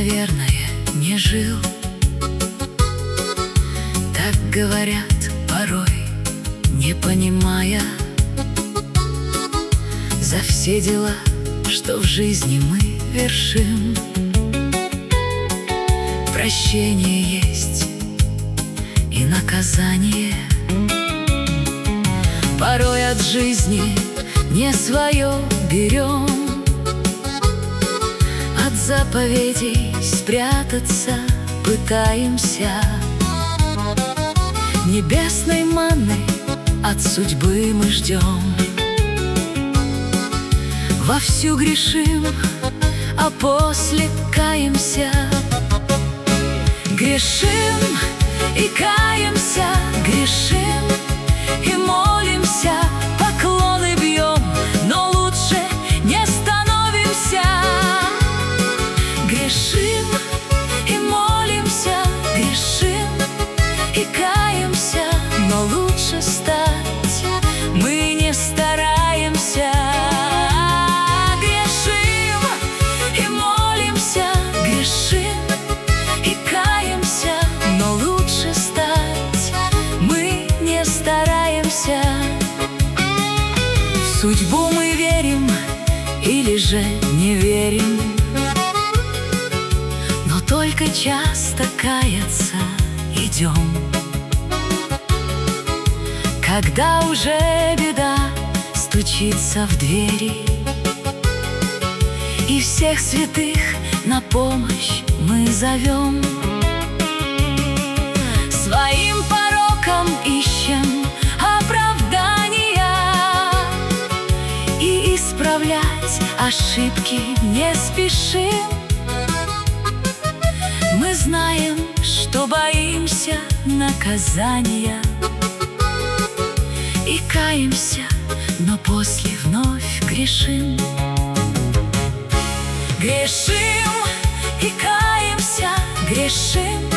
наверное, не жил. Так говорят порой, не понимая, за все дела, что в жизни мы вершим. Прощение есть и наказание. Порой от жизни не свое берем, от заповедей спрятаться пытаемся. Небесной манны от судьбы мы ждем. Вовсю грешим, а после каемся. Грешим и каемся, грешим и молимся, поклоны бьем, но лучше не становимся. Грешим и молимся, грешим и каемся, но лучше стать мы не стараемся. Грешим и молимся, грешим и каемся, но лучше стать мы не стараемся. В судьбу мы верим или же не верим, но только часто каяться идем. Когда уже беда стучится в двери, и всех святых на помощь мы зовем. Своим порокам ищем оправдания, и исправлять ошибки не спешим. Мы знаем, что боимся наказания, и каемся, но после вновь грешим. Грешим и каемся, грешим